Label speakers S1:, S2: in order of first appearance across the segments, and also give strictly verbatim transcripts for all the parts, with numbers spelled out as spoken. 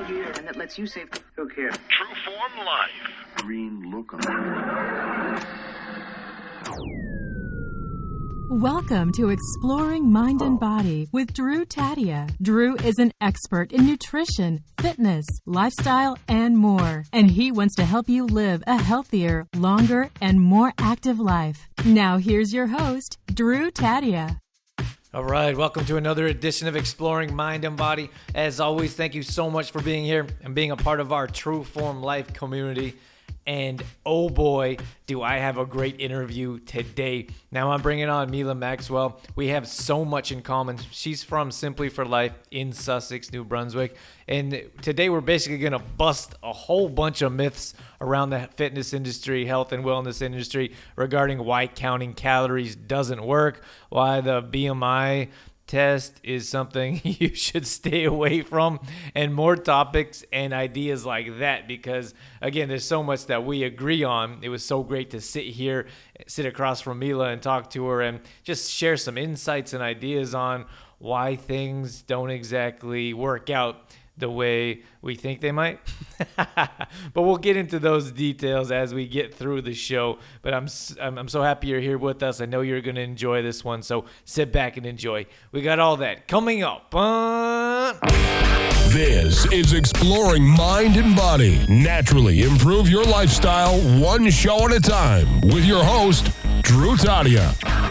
S1: gear, and that lets you save.
S2: Who cares?
S3: Trueform Life.
S2: Green look on it.
S4: Welcome to Exploring Mind and Body with Drew Tadia. Drew is an expert in nutrition, fitness, lifestyle, and more. And he wants to help you live a healthier, longer, and more active life. Now here's your host, Drew Tadia.
S5: All right, welcome to another edition of Exploring Mind and Body. As always, thank you so much for being here and being a part of our Trueform Life community. And oh boy, do I have a great interview today. Now I'm bringing on Mila Maxwell. We have so much in common. She's from Simply for Life in Sussex, New Brunswick. And today we're basically going to bust a whole bunch of myths around the fitness industry, health and wellness industry regarding why counting calories doesn't work, why the B M I test is something you should stay away from, and more topics and ideas like that, because again, there's so much that we agree on. It was so great to sit here, sit across from Mila and talk to her and just share some insights and ideas on why things don't exactly work out the way we think they might. But we'll get into those details as we get through the show. But I'm, I'm I'm so happy you're here with us. I know you're going to enjoy this one, so sit back and enjoy. We got all that coming up. Uh...
S3: This is Exploring Mind and Body. Naturally improve your lifestyle one show at a time with your host, Drew Tadia.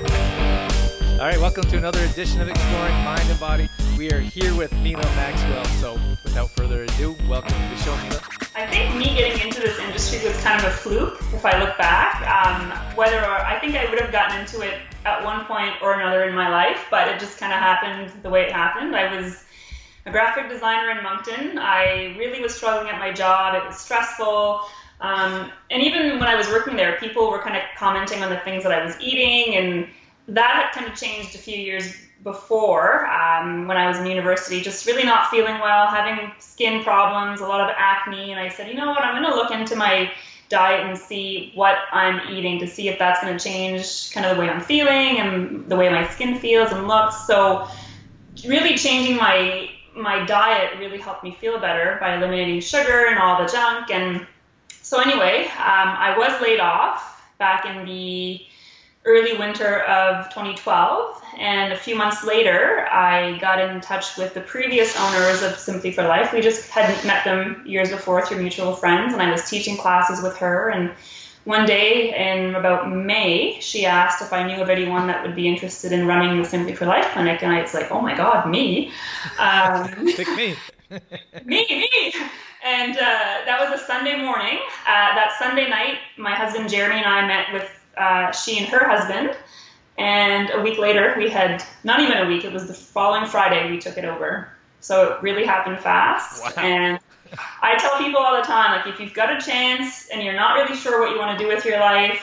S5: All right, welcome to another edition of Exploring Mind and Body. We are here with Mila Maxwell. So without further ado, welcome to the show, Mila.
S6: I think me getting into this industry was kind of a fluke, if I look back. Um, whether or, I think I would have gotten into it at one point or another in my life, but it just kind of happened the way it happened. I was a graphic designer in Moncton. I really was struggling at my job. It was stressful. Um, and even when I was working there, people were kind of commenting on the things that I was eating, and that had kind of changed a few years before, um, when I was in university, just really not feeling well, having skin problems, a lot of acne. And I said, you know what, I'm going to look into my diet and see what I'm eating to see if that's going to change kind of the way I'm feeling and the way my skin feels and looks. So really changing my my diet really helped me feel better by eliminating sugar and all the junk. And so anyway, um, I was laid off back in the early winter of twenty twelve, and a few months later I got in touch with the previous owners of Simply for Life. We just hadn't met them years before through mutual friends, and I was teaching classes with her, and one day in about May she asked if I knew of anyone that would be interested in running the Simply for Life clinic, and I was like, oh my god, me. Um,
S5: Pick me.
S6: me, me. And uh, that was a Sunday morning. Uh, that Sunday night, my husband Jeremy and I met with Uh, she and her husband, and a week later we had, not even a week, it was the following Friday we took it over. So it really happened fast.
S5: Wow.
S6: And I tell people all the time, like, if you've got a chance and you're not really sure what you want to do with your life,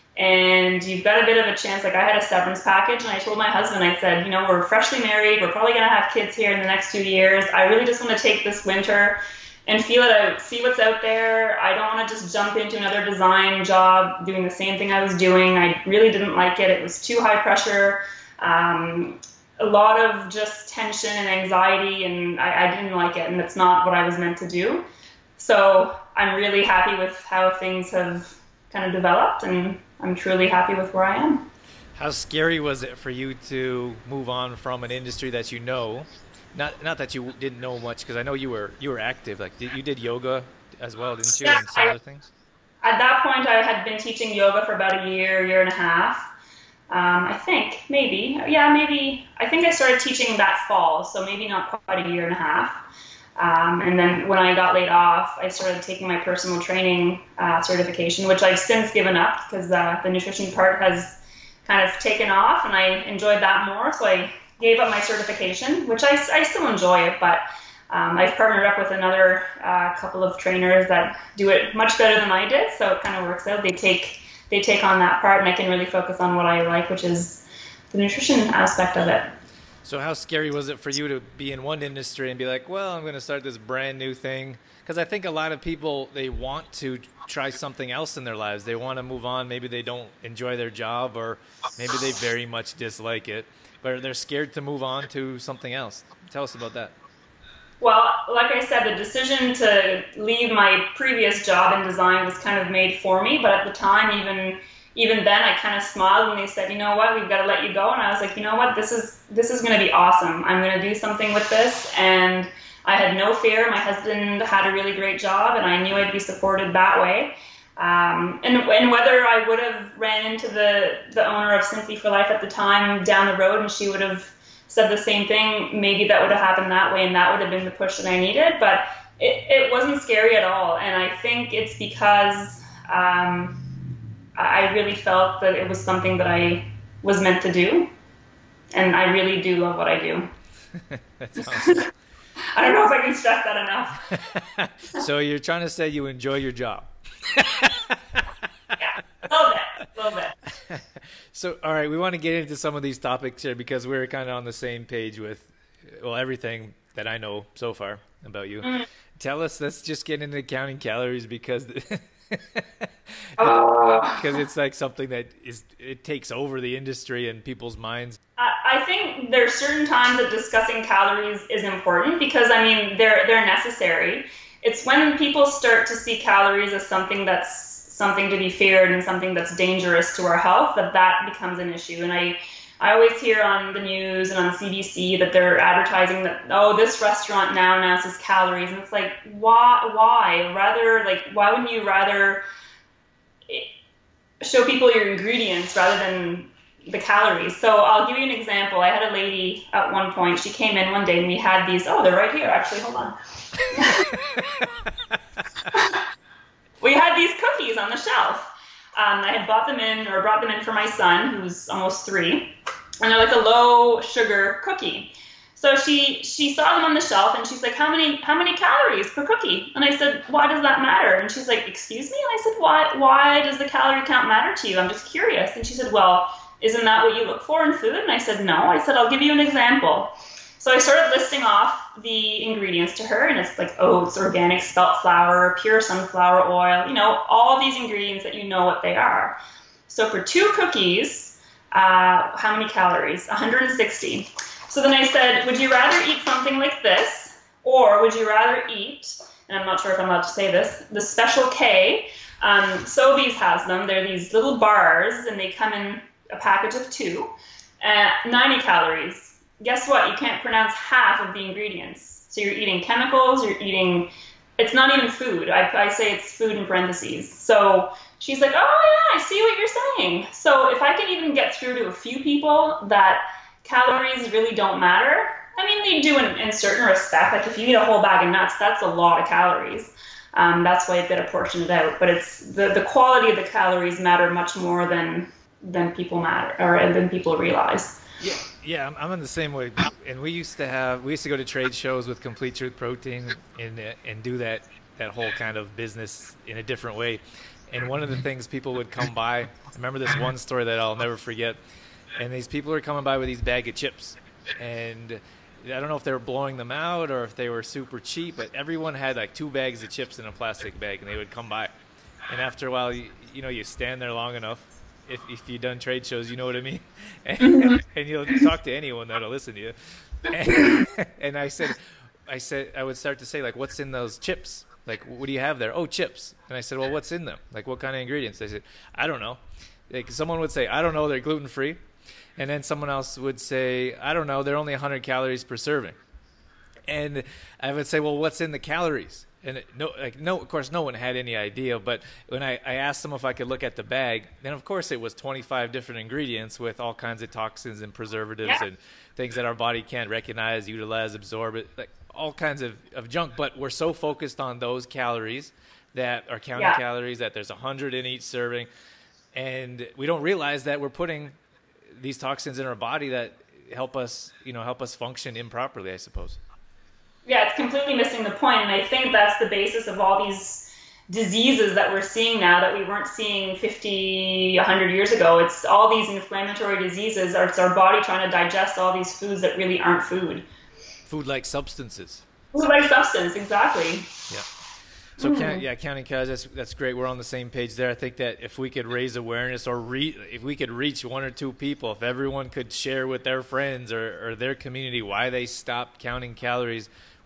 S6: and you've got a bit of a chance, like I had a severance package, and I told my husband, I said, you know, we're freshly married, we're probably going to have kids here in the next two years. I really just want to take this winter and feel it out, see what's out there. I don't want to just jump into another design job doing the same thing I was doing. I really didn't like it. It was too high pressure, um, a lot of just tension and anxiety, and I, I didn't like it, and it's not what I was meant to do. So I'm really happy with how things have kind of developed, and I'm truly happy with where I am.
S5: How scary was it for you to move on from an industry that you know? Not not that you didn't know much, because I know you were you were active. Like you did yoga as well, didn't you?
S6: Yeah,
S5: and some
S6: I,
S5: other things.
S6: At that point, I had been teaching yoga for about a year, year and a half. Um, I think maybe, yeah, maybe. I think I started teaching that fall, so maybe not quite a year and a half. Um, and then when I got laid off, I started taking my personal training uh, certification, which I've since given up because uh, the nutrition part has kind of taken off, and I enjoyed that more. So I gave up my certification, which I, I still enjoy it, but um, I've partnered up with another uh, couple of trainers that do it much better than I did, so it kind of works out. They take they take on that part, and I can really focus on what I like, which is the nutrition aspect of it.
S5: So how scary was it for you to be in one industry and be like, well, I'm going to start this brand new thing? Because I think a lot of people, they want to try something else in their lives. They want to move on. Maybe they don't enjoy their job, or maybe they very much dislike it, but they're scared to move on to something else. Tell us about that.
S6: Well, like I said, the decision to leave my previous job in design was kind of made for me. But at the time, even even then, I kind of smiled when they said, you know what, we've got to let you go. And I was like, you know what, this is this is going to be awesome. I'm going to do something with this. And I had no fear. My husband had a really great job, and I knew I'd be supported that way. Um, and, and whether I would have ran into the, the owner of Simply for Life at the time down the road and she would have said the same thing, maybe that would have happened that way and that would have been the push that I needed. But it, it wasn't scary at all. And I think it's because um, I really felt that it was something that I was meant to do. And I really do love what I do.
S5: That's awesome.
S6: I don't know if I can stress that enough.
S5: So you're trying to say you enjoy your job.
S6: Yeah, a little bit, a little bit.
S5: So, all right, we want to get into some of these topics here because we're kind of on the same page with, well, everything that I know so far about you. Mm. Tell us, let's just get into counting calories because because
S6: uh,
S5: it's like something that is it takes over the industry and people's minds.
S6: I, I think there's certain times that discussing calories is important because, I mean, they're they're necessary. It's when people start to see calories as something that's something to be feared and something that's dangerous to our health that that becomes an issue. And I, I always hear on the news and on C B C that they're advertising that, oh, this restaurant now announces calories. And it's like, why? Why? Rather, like, why wouldn't you rather show people your ingredients rather than the calories? So I'll give you an example. I had a lady at one point, she came in one day and we had these, oh, they're right here, actually, hold on. We had these cookies on the shelf. Um, I had bought them in or brought them in for my son, who's almost three, and they're like a low sugar cookie. So she she saw them on the shelf and she's like, how many how many calories per cookie? And I said, why does that matter? And she's like, excuse me? And I said, why why does the calorie count matter to you? I'm just curious. And she said, well, isn't that what you look for in food? And I said, no. I said, I'll give you an example. So I started listing off the ingredients to her, and it's like oats, organic spelt flour, pure sunflower oil, you know, all these ingredients that you know what they are. So for two cookies, uh, how many calories? one hundred sixty. So then I said, would you rather eat something like this, or would you rather eat, and I'm not sure if I'm allowed to say this, the Special K. Um, Sobeys has them. They're these little bars, and they come in a package of two, uh, ninety calories. Guess what? You can't pronounce half of the ingredients. So you're eating chemicals, you're eating, it's not even food. I, I say it's food in parentheses. So she's like, oh yeah, I see what you're saying. So if I can even get through to a few people that calories really don't matter, I mean, they do in, in certain respect. Like if you eat a whole bag of nuts, that's a lot of calories. Um, that's why I've got to portion it out. But it's the, the quality of the calories matter much more than than people matter or than people realize.
S5: Yeah, yeah, I'm, I'm in the same way. And we used to have, we used to go to trade shows with Complete Truth Protein and and do that that whole kind of business in a different way. And one of the things people would come by, I remember this one story that I'll never forget. And these people were coming by with these bag of chips, and I don't know if they were blowing them out or if they were super cheap, but everyone had like two bags of chips in a plastic bag, and they would come by. And after a while, you, you know, you stand there long enough. If if you've done trade shows, you know what I mean? And, mm-hmm. and you'll talk to anyone that'll listen to you. And, and I said, I said, I would start to say, like, what's in those chips? Like, what do you have there? Oh, chips. And I said, well, what's in them? Like, what kind of ingredients? They said, I don't know. Like, someone would say, I don't know, they're gluten-free. And then someone else would say, I don't know, they're only one hundred calories per serving. And I would say, well, what's in the calories? And it, no, like no, of course, no one had any idea. But when I, I asked them if I could look at the bag, then of course it was twenty-five different ingredients with all kinds of toxins and preservatives yeah. and things that our body can't recognize, utilize, absorb, it, like all kinds of, of junk. But we're so focused on those calories that are counting yeah. calories, that there's one hundred in each serving, and we don't realize that we're putting these toxins in our body that help us, you know, help us function improperly, I suppose.
S6: Yeah, it's completely missing the point, and I think that's the basis of all these diseases that we're seeing now that we weren't seeing fifty, one hundred years ago. It's all these inflammatory diseases. It's our body trying to digest all these foods that really aren't food.
S5: Food-like substances.
S6: Food-like substance, exactly.
S5: Yeah. So, mm-hmm. count, yeah, counting calories, that's, that's great. We're on the same page there. I think that if we could raise awareness or re, if we could reach one or two people, if everyone could share with their friends or, or their community why they stopped counting calories,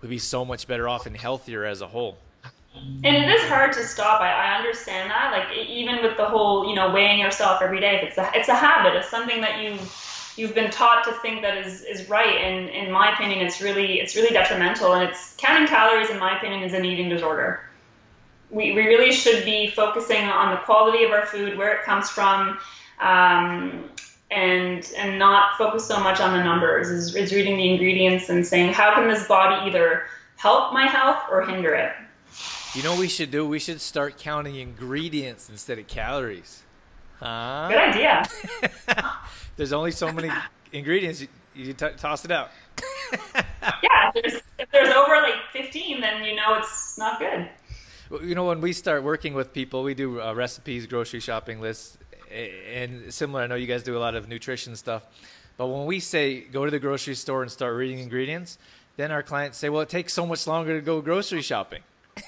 S5: we'd be so much better off and healthier as a whole.
S6: And it is hard to stop. I, I understand that. Like even with the whole, you know, weighing yourself every day, it's a it's a habit. It's something that you you've been taught to think that is, is right. And in my opinion, it's really it's really detrimental. And it's counting calories, in my opinion, is an eating disorder. We we really should be focusing on the quality of our food, where it comes from, um, and and not focus so much on the numbers. Is is reading the ingredients and saying, how can this body either help my health or hinder it?
S5: You know what we should do? We should start counting ingredients instead of calories. Huh?
S6: Good idea.
S5: There's only so many ingredients. You, you t- toss it out.
S6: Yeah, if there's, if there's over like fifteen, then you know it's not good.
S5: Well, you know, when we start working with people, we do uh, recipes, grocery shopping lists, and similar. I know you guys do a lot of nutrition stuff. But when we say go to the grocery store and start reading ingredients, then our clients say, well, it takes so much longer to go grocery shopping.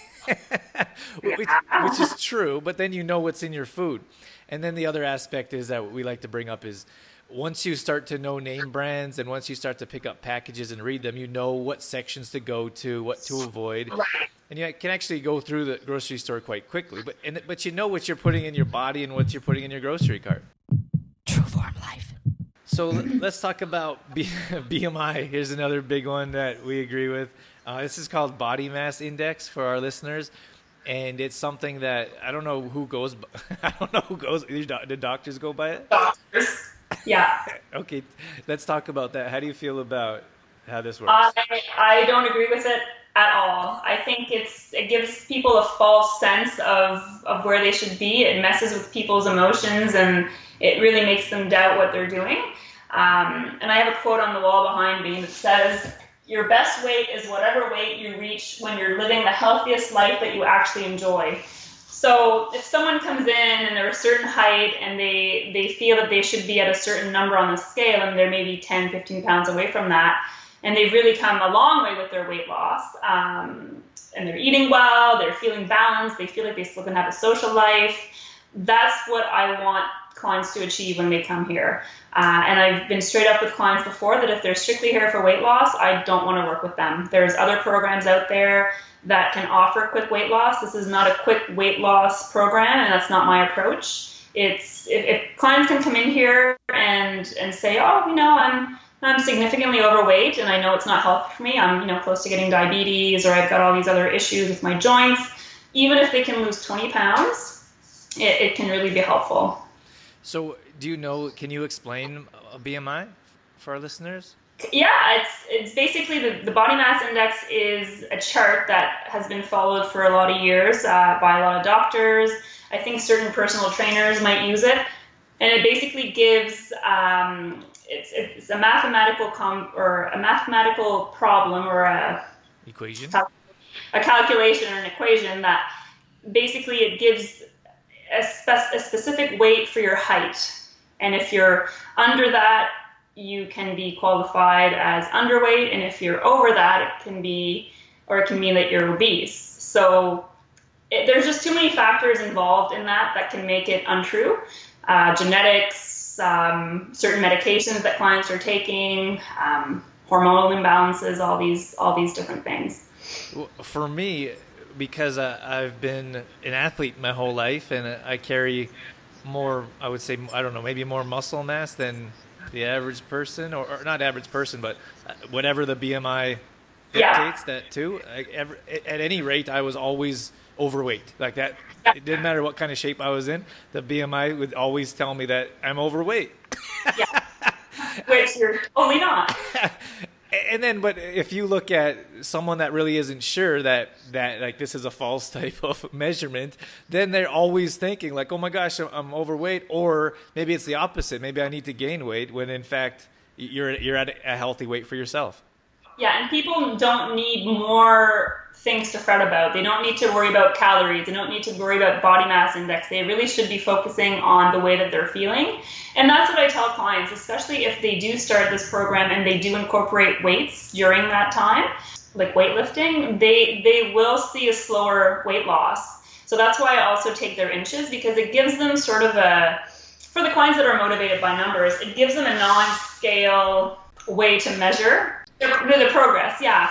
S5: which, which is true, but then you know what's in your food. And then the other aspect is that what we like to bring up is once you start to know name brands and once you start to pick up packages and read them, you know what sections to go to, what to avoid. And you can actually go through the grocery store quite quickly. But and, but you know what you're putting in your body and what you're putting in your grocery cart.
S4: True Form Life.
S5: So let's talk about B- BMI. Here's another big one that we agree with. Uh, this is called body mass index for our listeners, and it's something that I don't know who goes. I don't know who goes. The doctors go by it.
S6: Doctors, yeah.
S5: Okay, let's talk about that. How do you feel about how this works?
S6: I I don't agree with it at all. I think it's it gives people a false sense of of where they should be. It messes with people's emotions, and it really makes them doubt what they're doing. Um, and I have a quote on the wall behind me that says, your best weight is whatever weight you reach when you're living the healthiest life that you actually enjoy. So if someone comes in and they're a certain height and they, they feel that they should be at a certain number on the scale and they're maybe ten, fifteen pounds away from that, and they've really come a long way with their weight loss, um, and they're eating well, they're feeling balanced, they feel like they still can have a social life, that's what I want clients to achieve when they come here. Uh, and I've been straight up with clients before that if they're strictly here for weight loss, I don't want to work with them. There's other programs out there that can offer quick weight loss. This is not a quick weight loss program, and that's not my approach. It's if, if clients can come in here and and say, oh, you know, I'm I'm significantly overweight and I know it's not healthy for me. I'm, you know, close to getting diabetes, or I've got all these other issues with my joints. Even if they can lose twenty pounds, it, it can really be helpful.
S5: So do you know, can you explain a B M I for our listeners?
S6: Yeah, it's it's basically the, the body mass index is a chart that has been followed for a lot of years uh, by a lot of doctors. I think certain personal trainers might use it. And it basically gives, um, it's, it's a mathematical com- or a mathematical problem or a
S5: equation,
S6: a calculation or an equation that basically it gives a, spe- a specific weight for your height. And if you're under that, you can be qualified as underweight. And if you're over that, it can be, or it can mean that you're obese. So it, there's just too many factors involved in that that can make it untrue. Uh, genetics, um, certain medications that clients are taking, um, hormonal imbalances, all these, all these different things.
S5: For me, because uh, I've been an athlete my whole life, and I carry more, I would say, I don't know, maybe more muscle mass than the average person, or, or not average person, but whatever the B M I dictates,
S6: yeah.
S5: that too. I, ever, at any rate, I was always overweight. Like that,
S6: yeah.
S5: It didn't matter what kind of shape I was in. The B M I would always tell me that I'm overweight.
S6: Yeah. Which you're totally not.
S5: And then, but if you look at someone that really isn't sure that, that like this is a false type of measurement, then they're always thinking like, oh my gosh, I'm overweight, or maybe it's the opposite. Maybe I need to gain weight, when in fact you're you're at a healthy weight for yourself.
S6: Yeah, and people don't need more things to fret about. They don't need to worry about calories. They don't need to worry about body mass index. They really should be focusing on the way that they're feeling. And that's what I tell clients, especially if they do start this program and they do incorporate weights during that time, like weightlifting, they, they will see a slower weight loss. So that's why I also take their inches, because it gives them sort of a, for the clients that are motivated by numbers, it gives them a non-scale way to measure The, the progress, yeah. yeah.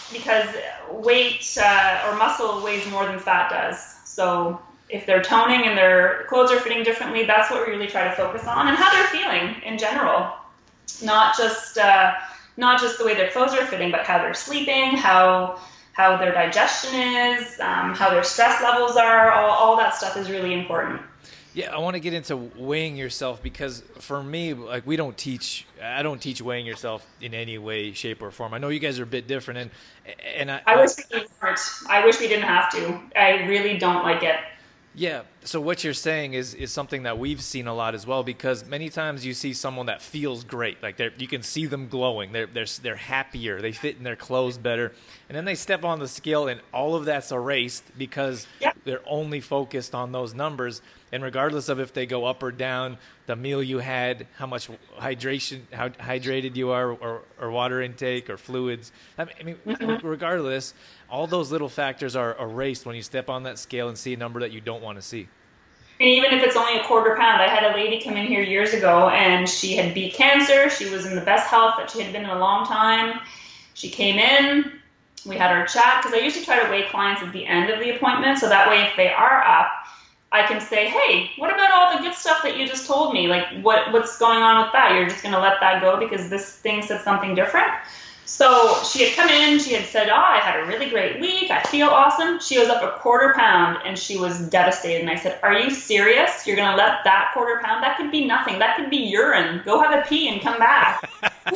S6: because weight uh, or muscle weighs more than fat does. So if they're toning and their clothes are fitting differently, that's what we really try to focus on, and how they're feeling in general. Not just uh, not just the way their clothes are fitting, but how they're sleeping, how how their digestion is, um, how their stress levels are. All, all that stuff is really important.
S5: Yeah, I want to get into weighing yourself, because for me, like, we don't teach, I don't teach weighing yourself in any way, shape, or form. I know you guys are a bit different, and and I,
S6: I wish we weren't. I wish we didn't have to. I really don't like it.
S5: Yeah, so what you're saying is is something that we've seen a lot as well, because many times you see someone that feels great, like they you can see them glowing, they're they're they're happier, they fit in their clothes better, and then they step on the scale and all of that's erased because
S6: Yep.
S5: they're only focused on those numbers. And regardless of if they go up or down, the meal you had, how much hydration, how hydrated you are, or, or water intake, or fluids. I mean,
S6: Mm-hmm.
S5: regardless, all those little factors are erased when you step on that scale and see a number that you don't want to see.
S6: And even if it's only a quarter pound, I had a lady come in here years ago, and she had beat cancer. She was in the best health that she had been in a long time. She came in, we had our chat, because I usually try to weigh clients at the end of the appointment, so that way if they are up, I can say, hey, what about all the good stuff that you just told me? Like, what what's going on with that? You're just going to let that go because this thing said something different? So she had come in, she had said, oh, I had a really great week, I feel awesome. She was up a quarter pound, and she was devastated. And I said, are you serious? You're going to let that quarter pound? That could be nothing. That could be urine. Go have a pee and come back.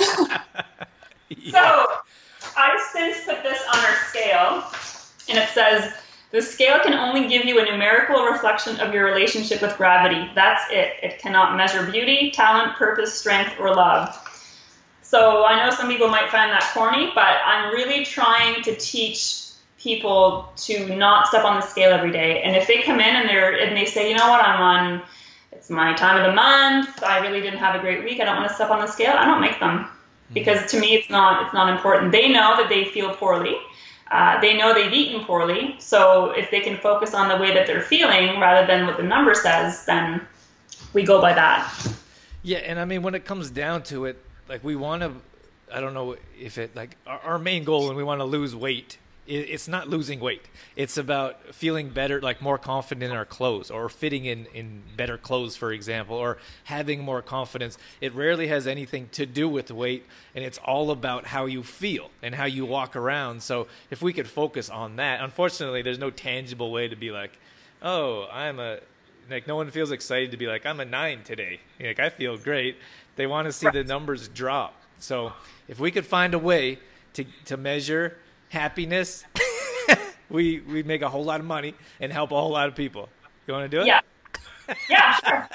S5: Yeah.
S6: So I've since put this on our scale, and it says, the scale can only give you a numerical reflection of your relationship with gravity. That's it. It cannot measure beauty, talent, purpose, strength, or love. So I know some people might find that corny, but I'm really trying to teach people to not step on the scale every day. And if they come in and they're and they say, you know what, I'm on, it's my time of the month, I really didn't have a great week, I don't want to step on the scale, I don't make them. Because to me, it's not it's not important. They know that they feel poorly. Uh, they know they've eaten poorly, so if they can focus on the way that they're feeling rather than what the number says, then we go by that.
S5: Yeah, and I mean, when it comes down to it, like, we want to, I don't know if it, like, our, our main goal when we want to lose weight, it, it's not losing weight. It's about feeling better, like more confident in our clothes, or fitting in, in better clothes, for example, or having more confidence. It rarely has anything to do with weight, and it's all about how you feel and how you walk around. So if we could focus on that, unfortunately, there's no tangible way to be like, oh, I'm a, like, no one feels excited to be like, I'm a nine today. Like, I feel great. They want to see the numbers drop. So if we could find a way to to measure happiness, we we make a whole lot of money and help a whole lot of people. You want to do it?
S6: Yeah. Yeah, sure.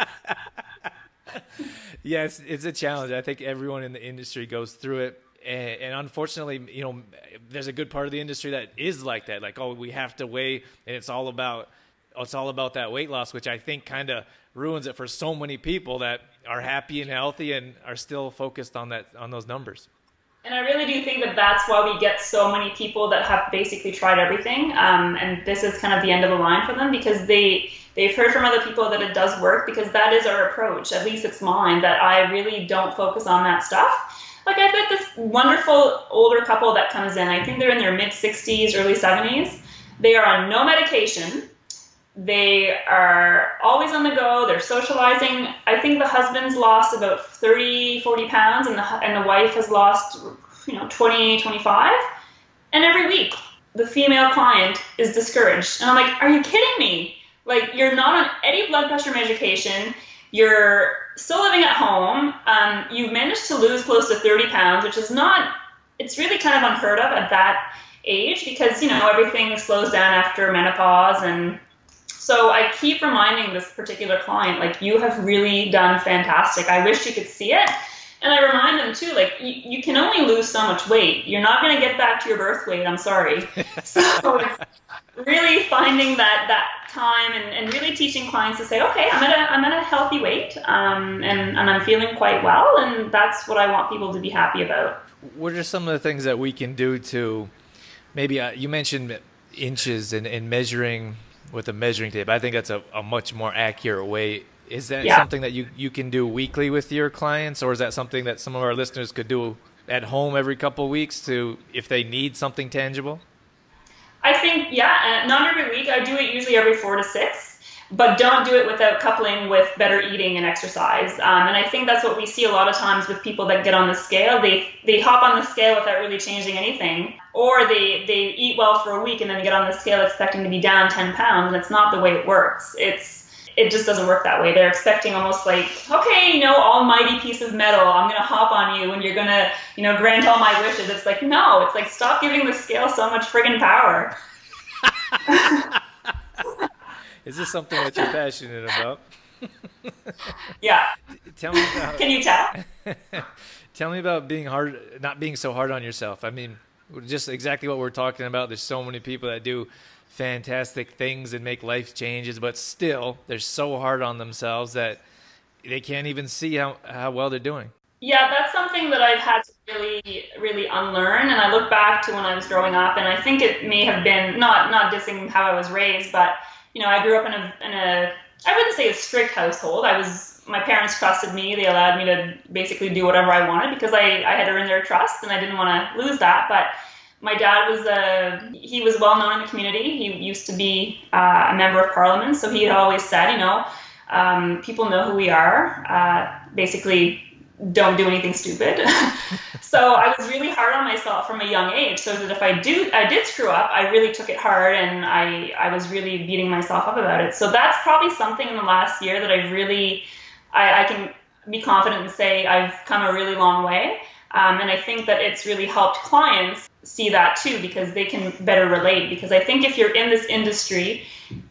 S5: Yes, it's a challenge. I think everyone in the industry goes through it. And, and unfortunately, you know, there's a good part of the industry that is like that. Like, oh, we have to weigh, and it's all about it's all about that weight loss, which I think kind of ruins it for so many people that are happy and healthy and are still focused on that on those numbers.
S6: And I really do think that that's why we get so many people that have basically tried everything, um, and this is kind of the end of the line for them, because they, they've heard from other people that it does work, because that is our approach. At least it's mine, that I really don't focus on that stuff. Like, I've got this wonderful older couple that comes in. I think they're in their mid-sixties, early seventies. They are on no medication. They are always on the go. They're socializing. I think the husband's lost about thirty, forty pounds, and the and the wife has lost, you know, twenty, twenty-five. And every week, the female client is discouraged. And I'm like, are you kidding me? Like, you're not on any blood pressure medication. You're still living at home. Um, you've managed to lose close to thirty pounds, which is not, it's really kind of unheard of at that age, because, you know, everything slows down after menopause. And so I keep reminding this particular client, like, you have really done fantastic. I wish you could see it. And I remind them too, like, you, you can only lose so much weight. You're not going to get back to your birth weight. I'm sorry. So it's really finding that, that time and, and really teaching clients to say, okay, I'm at a, I'm at a healthy weight, um, and, and I'm feeling quite well. And that's what I want people to be happy about.
S5: What are some of the things that we can do to maybe, uh, you mentioned inches and, and measuring with a measuring tape. I think that's a, a much more accurate way. Is that
S6: Yeah.
S5: something that you, you can do weekly with your clients, or is that something that some of our listeners could do at home every couple of weeks to if they need something tangible?
S6: I think, yeah, not every week. I do it usually every four to six, but don't do it without coupling with better eating and exercise. Um, and I think that's what we see a lot of times with people that get on the scale. They they hop on the scale without really changing anything, or they, they eat well for a week and then get on the scale expecting to be down ten pounds, and it's not the way it works. It's It just doesn't work that way. They're expecting almost like, okay, you know, almighty piece of metal, I'm going to hop on you and you're going to, you know, grant all my wishes. It's like, no, it's like, stop giving the scale so much friggin' power.
S5: Is this something that you're passionate about?
S6: Yeah.
S5: Tell me about.
S6: Can you tell?
S5: Tell me about being hard, not being so hard on yourself. I mean, just exactly what we're talking about. There's so many people that do fantastic things and make life changes, but still they're so hard on themselves that they can't even see how, how well they're doing.
S6: Yeah, that's something that I've had to really, really unlearn. And I look back to when I was growing up, and I think it may have been not not dissing how I was raised, but you know, I grew up in a in a I wouldn't say a strict household. I was my parents trusted me. They allowed me to basically do whatever I wanted because I, I had earned their trust, and I didn't want to lose that. But my dad was a, he was well known in the community. He used to be uh, a member of parliament. So he had always said, you know, um, people know who we are. Uh, basically, don't do anything stupid. So I was really hard on myself from a young age. So that if I do, I did screw up, I really took it hard, and I, I was really beating myself up about it. So that's probably something in the last year that I've really, I, I can be confident and say I've come a really long way. Um, and I think that it's really helped clients see that too, because they can better relate. Because I think if you're in this industry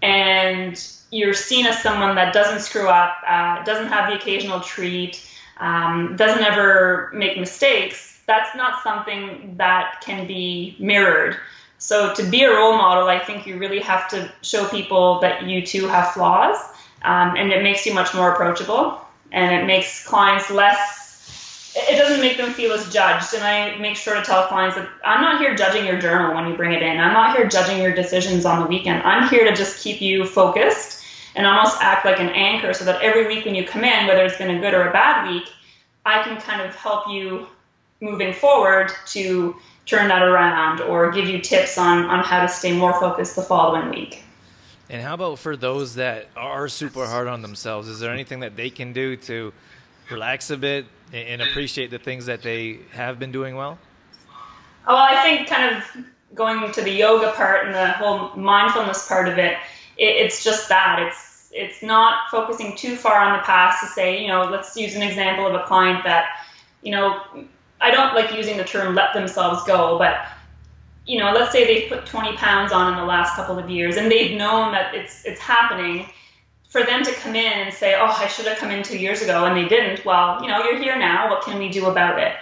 S6: and you're seen as someone that doesn't screw up, uh, doesn't have the occasional treat, um, doesn't ever make mistakes, that's not something that can be mirrored. So to be a role model, I think you really have to show people that you too have flaws, um, and it makes you much more approachable, and it makes clients less, it doesn't make them feel as judged. And I make sure to tell clients that I'm not here judging your journal when you bring it in. I'm not here judging your decisions on the weekend. I'm here to just keep you focused and almost act like an anchor, so that every week when you come in, whether it's been a good or a bad week, I can kind of help you moving forward to turn that around, or give you tips on, on how to stay more focused the following week.
S5: And how about for those that are super hard on themselves? Is there anything that they can do to relax a bit and appreciate the things that they have been doing well?
S6: Well, I think kind of going to the yoga part and the whole mindfulness part of it, it it's just that. It's it's not focusing too far on the past to say, you know, let's use an example of a client that, you know, I don't like using the term let themselves go, but, you know, let's say they've put twenty pounds on in the last couple of years and they've known that it's it's happening. For them to come in and say, oh, I should have come in two years ago, and they didn't, well, you know, you're here now. What can we do about it?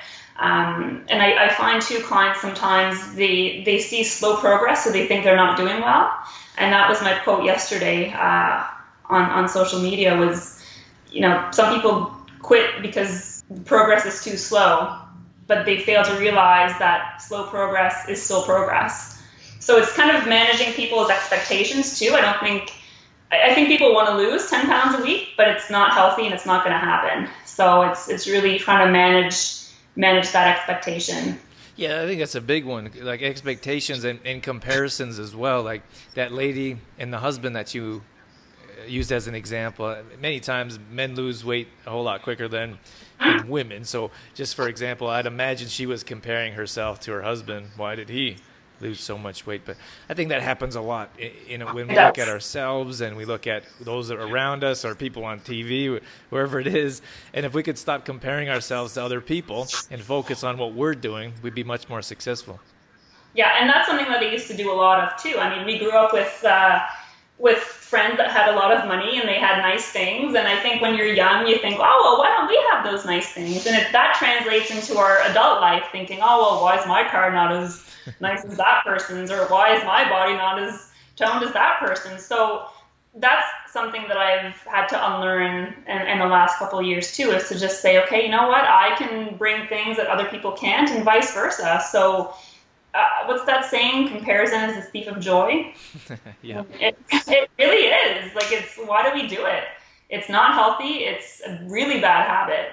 S6: Um, and I, I find, too, clients sometimes, they, they see slow progress, so they think they're not doing well. And that was my quote yesterday uh, on, on social media was, you know, some people quit because progress is too slow, but they fail to realize that slow progress is still progress. So it's kind of managing people's expectations, too. I don't think... I think people want to lose ten pounds a week, but it's not healthy and it's not going to happen. So it's it's really trying to manage manage that expectation.
S5: Yeah, I think that's a big one, like expectations and, and comparisons as well. Like that lady and the husband that you used as an example. Many times men lose weight a whole lot quicker than, than women. So just for example, I'd imagine she was comparing herself to her husband. Why did he lose so much weight? But I think that happens a lot. You know, when we look at ourselves and we look at those that are around us or people on T V, wherever it is, and if we could stop comparing ourselves to other people and focus on what we're doing, we'd be much more successful.
S6: Yeah, and that's something that I used to do a lot of too. I mean, we grew up with uh, with friends that had a lot of money and they had nice things, and I think when you're young, you think, oh, well, why don't we have those nice things? And if that translates into our adult life, thinking, oh, well, why is my car not as nice as that person's, or why is my body not as toned as that person's? So that's something that I've had to unlearn in, in the last couple of years too, is to just say, okay, you know what, I can bring things that other people can't, and vice versa. So uh, what's that saying? Comparison is the thief of joy.
S5: Yeah,
S6: it, it really is. Like, it's, why do we do it? It's not healthy. It's a really bad habit.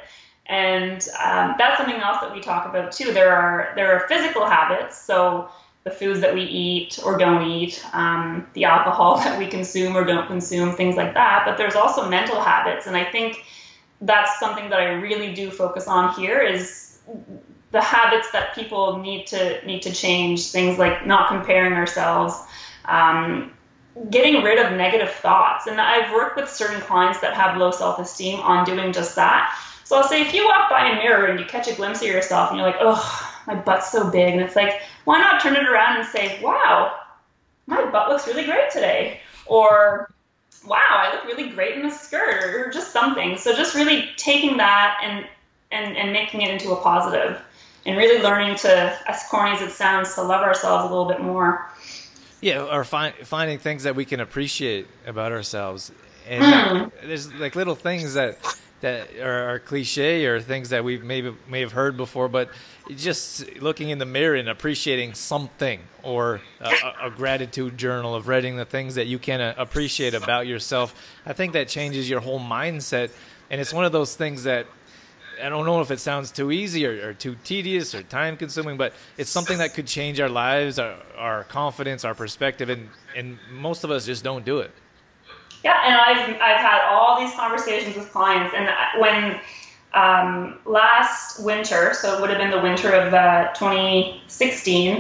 S6: And um, that's something else that we talk about too. There are there are physical habits, so the foods that we eat or don't eat, um, the alcohol that we consume or don't consume, things like that. But there's also mental habits, and I think that's something that I really do focus on here is the habits that people need to need to change. Things like not comparing ourselves, um, getting rid of negative thoughts. And I've worked with certain clients that have low self-esteem on doing just that. So I'll say, if you walk by a mirror and you catch a glimpse of yourself and you're like, oh, my butt's so big. And it's like, why not turn it around and say, wow, my butt looks really great today. Or, wow, I look really great in this skirt, or just something. So just really taking that and, and, and making it into a positive, and really learning to, as corny as it sounds, to love ourselves a little bit more.
S5: Yeah, or find, finding things that we can appreciate about ourselves. And
S6: Mm.
S5: that, there's like little things that that are, are cliche, or things that we maybe may have heard before, but just looking in the mirror and appreciating something, or a, a, a gratitude journal of writing the things that you can uh, appreciate about yourself. I think that changes your whole mindset, and it's one of those things that I don't know if it sounds too easy or, or too tedious or time consuming, but it's something that could change our lives, our, our confidence, our perspective, and, and most of us just don't do it.
S6: Yeah, and I've I've had all these conversations with clients, and when um, last winter, so it would have been the winter of uh, twenty sixteen,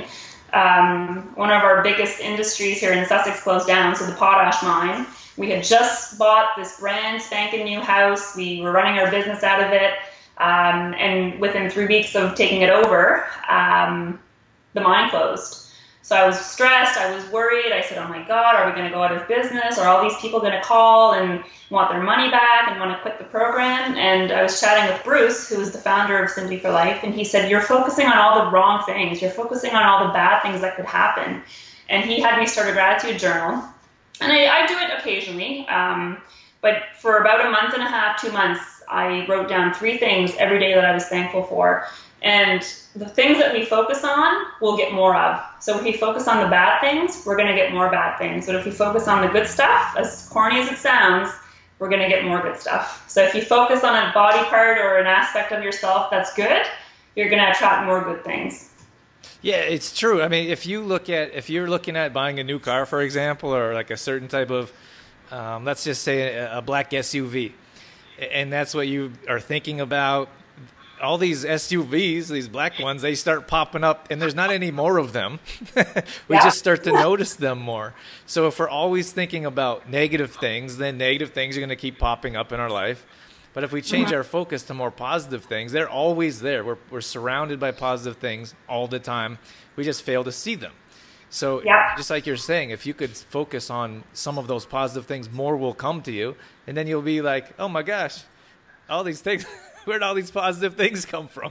S6: um, one of our biggest industries here in Sussex closed down, so the potash mine. We had just bought this brand spanking new house. We were running our business out of it, um, and within three weeks of taking it over, um, the mine closed. So I was stressed, I was worried. I said, oh my God, are we going to go out of business? Are all these people going to call and want their money back and want to quit the program? And I was chatting with Bruce, who is the founder of Simply for Life, and he said, you're focusing on all the wrong things. You're focusing on all the bad things that could happen. And he had me start a gratitude journal. And I, I do it occasionally, um, but for about a month and a half, two months, I wrote down three things every day that I was thankful for. And the things that we focus on, we'll get more of. So if we focus on the bad things, we're going to get more bad things. But if we focus on the good stuff, as corny as it sounds, we're going to get more good stuff. So if you focus on a body part or an aspect of yourself that's good, you're going to attract more good things.
S5: Yeah, it's true. I mean, if you look at, if you're looking at buying a new car, for example, or like a certain type of, um, let's just say a, a black S U V, and that's what you are thinking about, all these S U Vs, these black ones, they start popping up, and there's not any more of them. we
S6: yeah.
S5: just start to notice them more. So if we're always thinking about negative things, then negative things are going to keep popping up in our life. But if we change our focus to more positive things, they're always there. We're we're surrounded by positive things all the time. We just fail to see them. So
S6: yeah.
S5: just like you're saying, if you could focus on some of those positive things, more will come to you. And then you'll be like, oh my gosh, all these things, where'd all these positive things come from?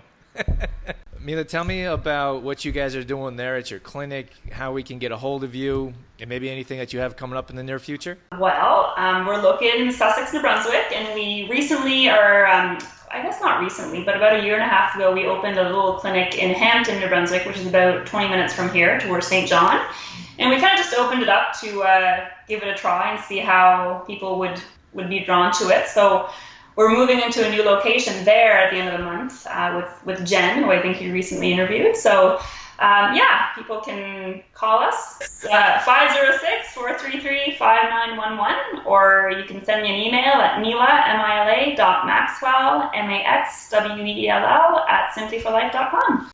S5: Mila, tell me about what you guys are doing there at your clinic, how we can get a hold of you, and maybe anything that you have coming up in the near future.
S6: Well, um, we're located in Sussex, New Brunswick, and we recently are, um, I guess not recently, but about a year and a half ago, we opened a little clinic in Hampton, New Brunswick, which is about twenty minutes from here towards Saint John. And we kind of just opened it up to uh, give it a try and see how people would, would be drawn to it. So we're moving into a new location there at the end of the month uh, with, with Jen, who I think you recently interviewed. So, um, yeah, people can call us, uh, five oh six, four three three, five nine one one, or you can send me an email at Mila, M I L A, dot Maxwell, M A X W E L L, at simply for life dot com.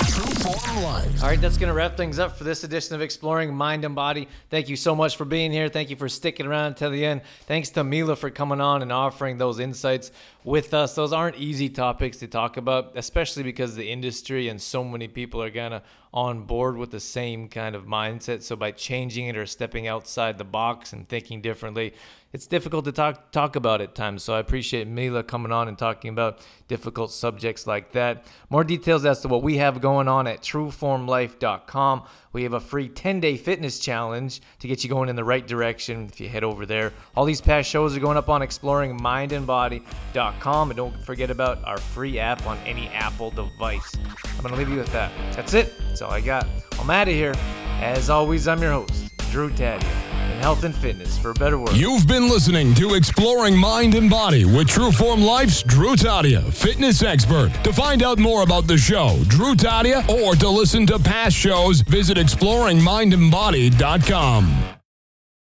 S5: All right, that's going to wrap things up for this edition of Exploring Mind and Body. Thank you so much for being here. Thank you for sticking around till the end. Thanks to Mila for coming on and offering those insights with us. Those aren't easy topics to talk about, especially because the industry and so many people are kind of on board with the same kind of mindset. So by changing it or stepping outside the box and thinking differently, it's difficult to talk talk about at times. So I appreciate Mila coming on and talking about difficult subjects like that. More details as to what we have going on at true form life dot com. We have a free ten-day fitness challenge to get you going in the right direction if you head over there. All these past shows are going up on exploring mind and body dot com. And don't forget about our free app on any Apple device. I'm going to leave you with that. That's it. That's all I got. I'm out of here. As always, I'm your host, Drew Tadia. health and fitness for a better world.
S3: You've been listening to Exploring Mind and Body with Trueform Life's Drew Tadia, fitness expert. To find out more about the show, Drew Tadia, or to listen to past shows, visit exploring mind and body dot com.